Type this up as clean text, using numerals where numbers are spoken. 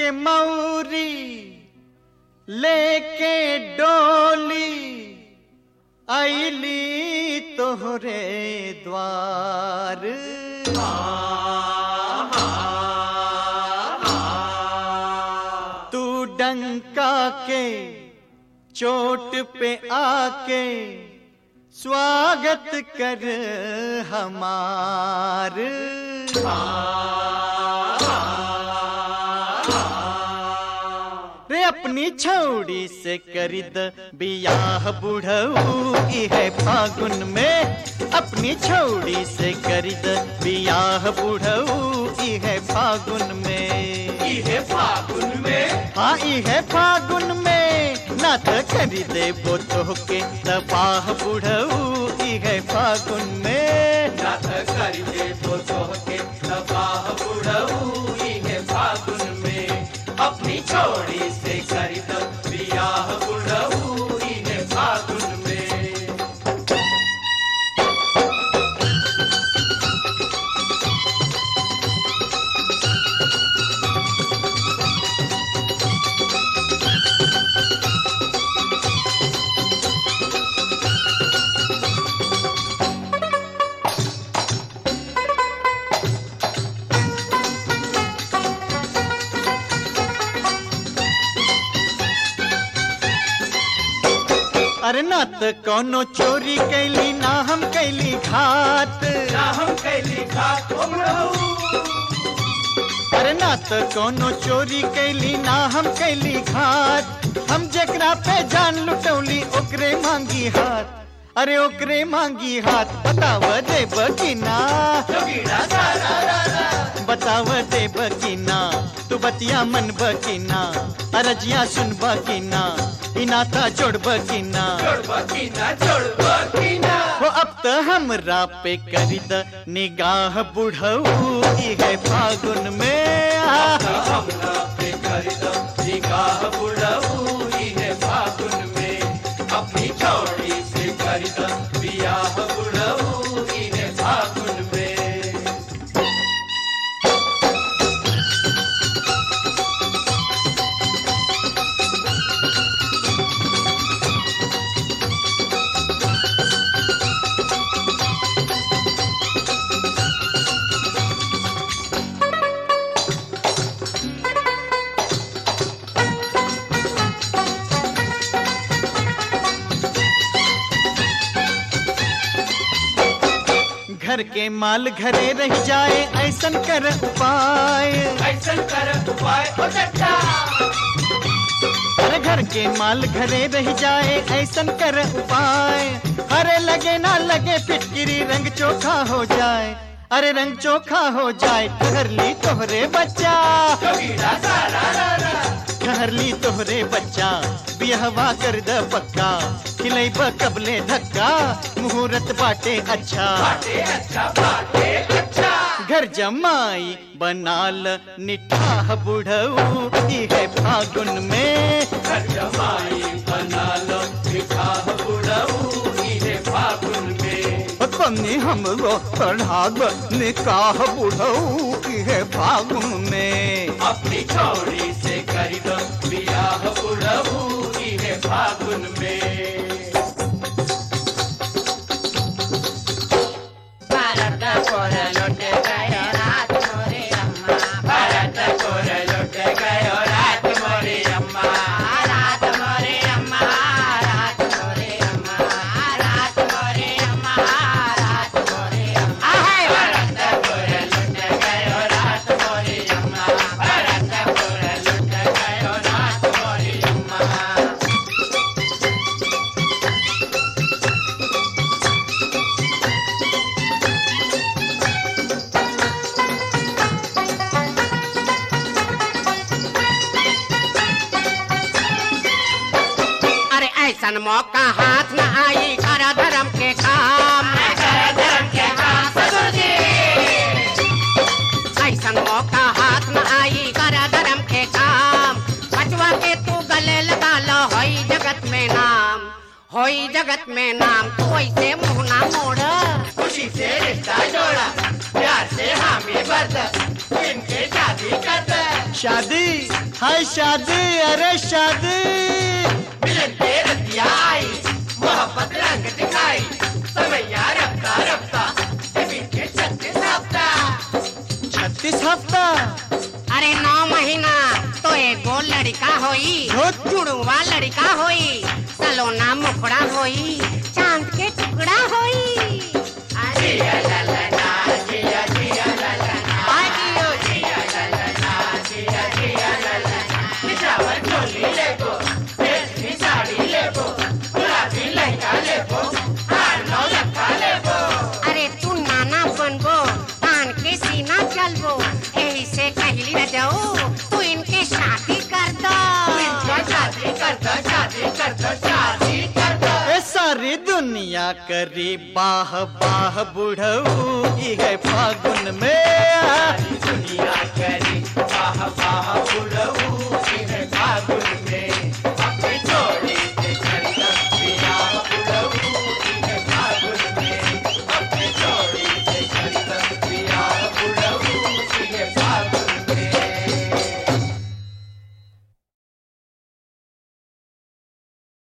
के मौरी लेके डोली आईली तोहरे द्वार। तू डंका के चोट पे आके स्वागत कर हमार। रे अपनी छौड़ी से करिद बियाह बुढ़ऊ है फागुन में। अपनी छौड़ी से करिद बियाह बुढ़ऊ है फागुन में। इहे फागुन में, हाँ इहे फागुन में ना तो करी दे वो तोहके तबाह बुढ़ऊ है फागुन में। ना तो करी दे वो तोहके तबाह बुढ़ऊ इहे फागुन में। अपनी छोड़ी से करी दो बियाह बुढ़ऊ इहे फागुन में। अरे ना तो कोनो चोरी कैली ना हम कैली घात। ना हम कैली घात ओ बुढ़ऊ। अरे ना तो कोनो चोरी कैली ना हम कैली घात। हम जकरा पे जान लुटौली ओकरे मांगी हाथ। अरे ओकरे मांगी हाथ बताव देब की ना। जोगीरा सारा रारा बताव देब की ना। तू बतिया मनब की ना। अरजिया सुनब की ना। ई नाता जोड़ब की ना। जोड़ब की ना, जोड़ब की ना। वो अब तो हमरा पे करी द निगाह बुढ़ऊ है फागुन में। हमरा पे करी दो निगाह बुढ़ऊ इहे फागुन में। अपनी छोड़ी से करी दो बियाह बुढ़ऊ इहे फागुन में। घर के माल घरे रह जाए ऐसन कर उपाय। ऐसन कर उपाय ओ चचा। अरे घर के माल घरे रह जाए ऐसन कर उपाय। अरे लगे ना लगे फिटकिरी रंग चोखा हो जाए। अरे रंग चोखा हो जाए ठहर ली तोहरे बच्चा। जोगीरा सारा रारा ठहर ली तोहरे बच्चा। बिहवा कर द पक्का खिलैब कबले धक्का। मुहूर्त बाटे अच्छा बाटे अच्छा, बाटे अच्छा। घर जमाई बनाल निठाह बुढ़ऊ है फागुन में। घर जमाई बना लो निकाह बुढ़ऊ इहे फागुन में। कन्नी हमरो पढ़ाब निकाह बुढ़ऊ है फागुन में। अपनी छोड़ी से करी दो बियाह बुढ़ऊ इहे फागुन में। भारत कोर लौट गयो रात मोरे अम्मा। भारत कोर लौट गयो रात मोरे अम्मा। रात मोरे अम्मा। रात मोरे अम्मा। रात मोरे अम्मा। रात मोरे अम्मा। भारत कोर लौट गयो रात मोरे अम्मा। भारत कोर लौट गयो रात मोरे अम्मा। अरे ऐसन मौका हाथ न आई कर धर्म के काम। कर धर्म के काम ससुर जी। ऐसन मौका हाथ न आई कर धर्म के काम। बचवा के तू गले लगा लो होई जगत में नाम। होई जगत में नाम तू ऐसे मुंह ना मोड़। खुशी से रिश्ता जोड़ा प्यार से हामी बरत। इनके शादी कर दे। शादी, हाय शादी, अरे शादी। मिलन पे रतिया आई, मोहब्बत रंग दिखाई, समैया रफ्ता रफ्ता, जमीन के 36 हफ्ता। 36 हफ्ता? अरे 9 महीना तो एगो लड़का होई, जुड़वा लड़का होई, सलोना मुखड़ा होई, चांद के टुकड़ा होई। जिया ला ला ना, जिया जिया ला ला ना, आजियो जिया ला ला ना, जिया जिया ला ला ना। निछावर चोली लेबो, रेशमी साड़ी लेबो, गुलाबी लहंगा लेबो, हार 9 लखा लेबो। अरे तू नाना बनबो, तान के सीना चलबो, यही से कहली न जाओ तू इनके शादी कर दो। इनका शादी कर दो, शादी कर दो, शादी कर दो। ए सारी दुनिया करी बाह बाह बुढ़ऊ, ई है फागुन में।